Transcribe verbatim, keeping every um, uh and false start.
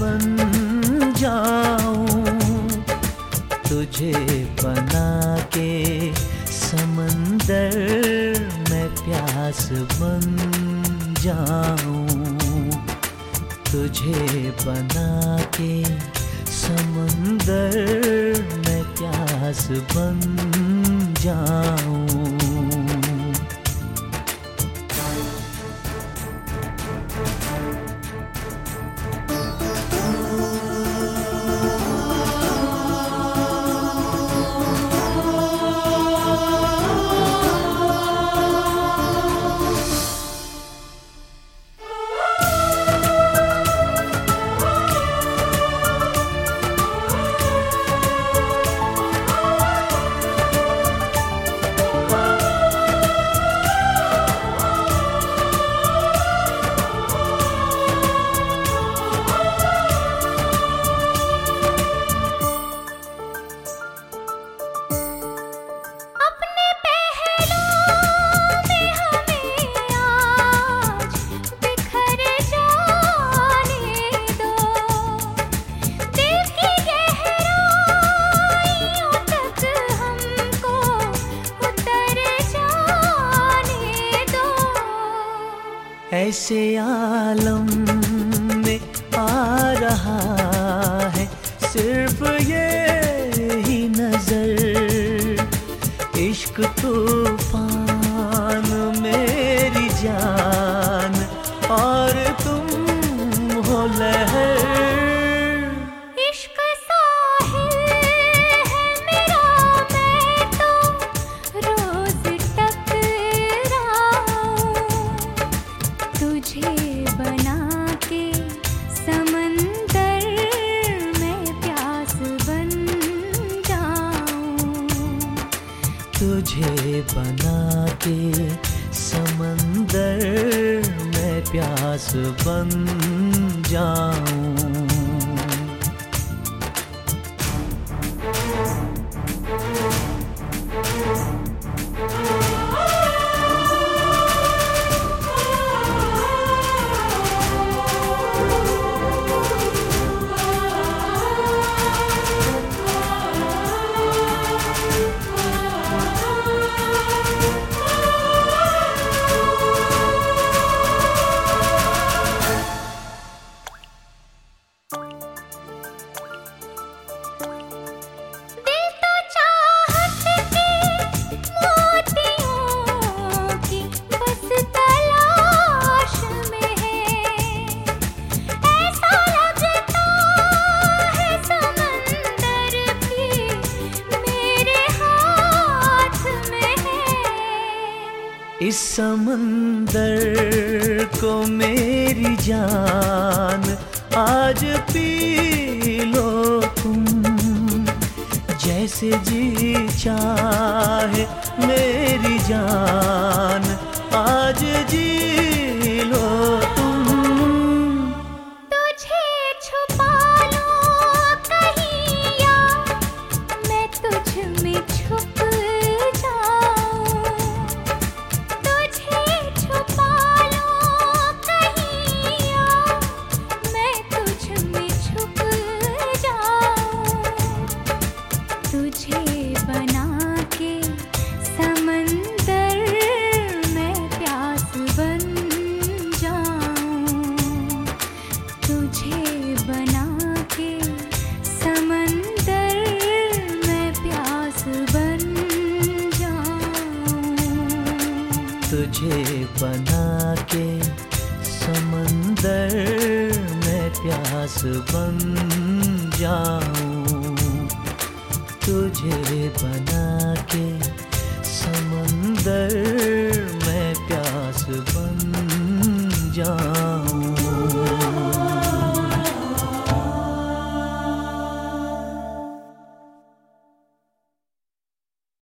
बन जाऊं, तुझे बना के समंदर मैं प्यास बन जाऊं, तुझे बना के समंदर मैं प्यास बन जाऊं। ऐसे आलम में आ रहा है सिर्फ ये ही नजर, इश्क तूफान मेरी जान और तुम हो लहर। तुझे बना के समंदर मैं प्यास बन जाऊं, तुझे बना के समंदर मैं प्यास बन जाऊं। इस समंदर को मेरी जान आज पी लो तुम, जैसे जी चाहे मेरी जान आज जी लो तुम। तुझे छुपा लो कहीं या मैं तुझ में छुप तुझे बना के समंदर मैं प्यास बन जाऊं, तुझे बना के समंदर मैं प्यास बन जाऊं, तुझे बना के समंदर मैं प्यास बन जाऊं, तुझे बना के समंदर मैं प्यास बन जाऊं।